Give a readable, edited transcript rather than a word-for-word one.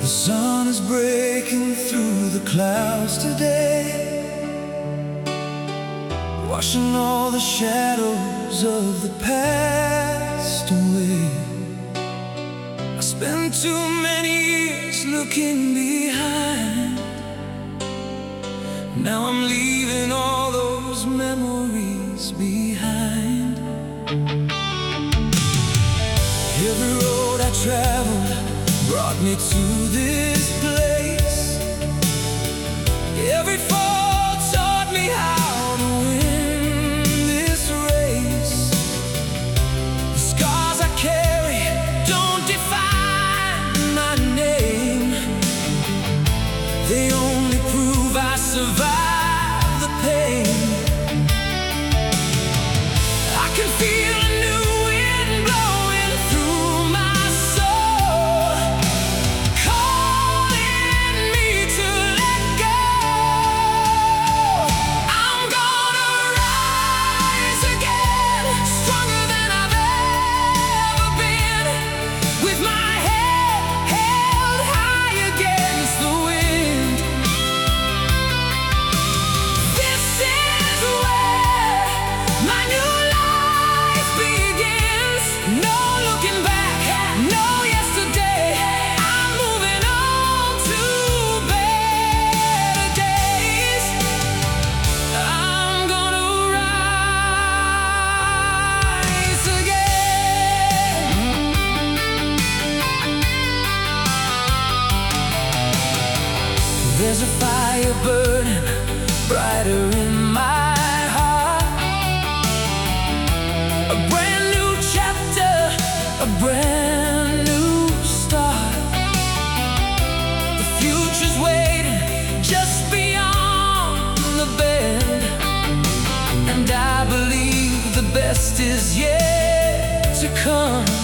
The sun is breaking through the clouds today, washing all the shadows of the past away. I spent too many years looking behind. Now I'm leaving all those memories behind. Every road I traveled brought me to this place. Every fall taught me how to win this race. The scars I carry don't define my name. They only prove I survived the pain. I can feel a new wind blowing through my soul, calling me to let go. I'm gonna rise again, stronger than I've ever been, with my head held high against the wind. This is where my new life begins. No looking back, no yesterday. I'm moving on to better days. I'm gonna rise again. There's a fire burning brighter in my heart, a brand new chapter, a brand new start. The future's waiting just beyond the bend, and I believe the best is yet to come.